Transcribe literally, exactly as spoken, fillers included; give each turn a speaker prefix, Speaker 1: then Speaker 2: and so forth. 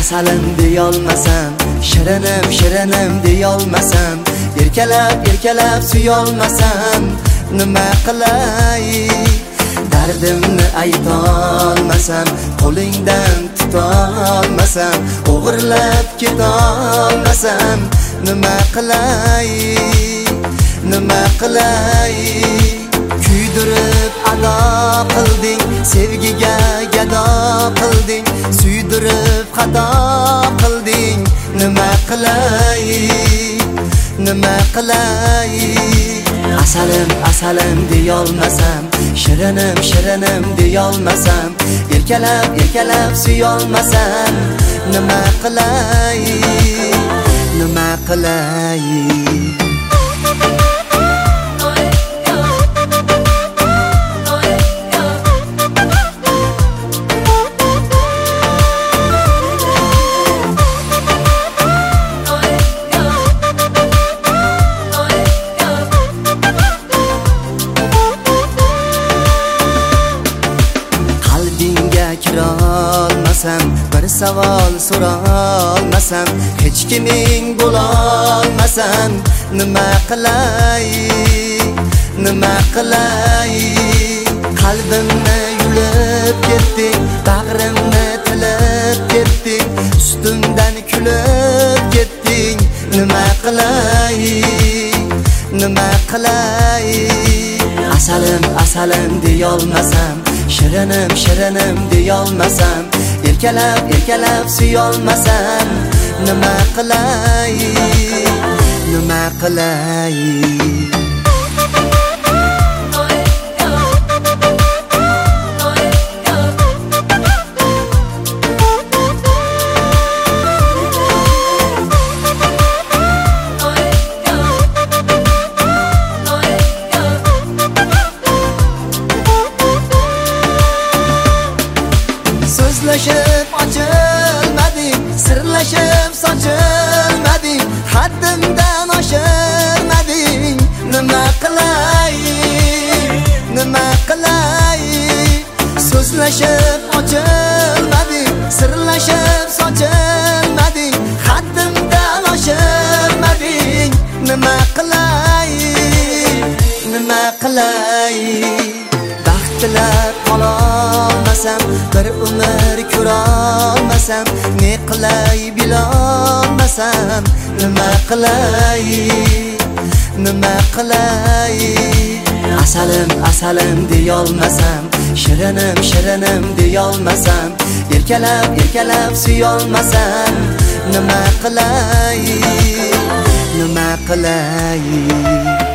Speaker 1: asalim deyolmasam, shirinim shirinim deyolmasam, erkalab erkalab suyolmasam, nima qilay? Dardimni aytolmasam, qo'lingdan tutolmasam, o'g'irlab ketolmasam, nima qilay? Nima qilay? Kuydirib ado qilding, sevgiga gado qilding, suydirib xato qilding, nima qilay? Nima qilay? Asalim asalim deyolmasam, shirinim shirinim deyolmasam, erkalab erkalab suyolmasam, nima qilay? Nima qilay? Kirolmasam, bir savol so'rolmasam, hech kiming bo'lolmasam, nima qilay? Nima qilay? Qalbimni yulib ketding, bag'rimni tilib ketding, ustimdan kulib ketding, nima qilay? Nima qilay? Asalim asalim deyolmasam, shirinim shirinim deyolmasam, erkalab erkalab suyolmasam, nima qilay? Nima qilay? So'zlashib ochilmading, sirlashib sochilmading, haddimdan oshirmading, nima qilay? Nima qilay? So'zlashib ochilmading, sirlashib sochilmading, haddimdan oshirmading, nima qilay? Nima qilay? Baxtlar qololmasam, bir umr ko'rolmasam, ne qilay bilolmasam, nima qilay? Nima qilay? Asalim asalim deyolmasam, shirinim shirinim deyolmasam, erkalab erkalab suyolmasam, nima qilay? Nima qilay?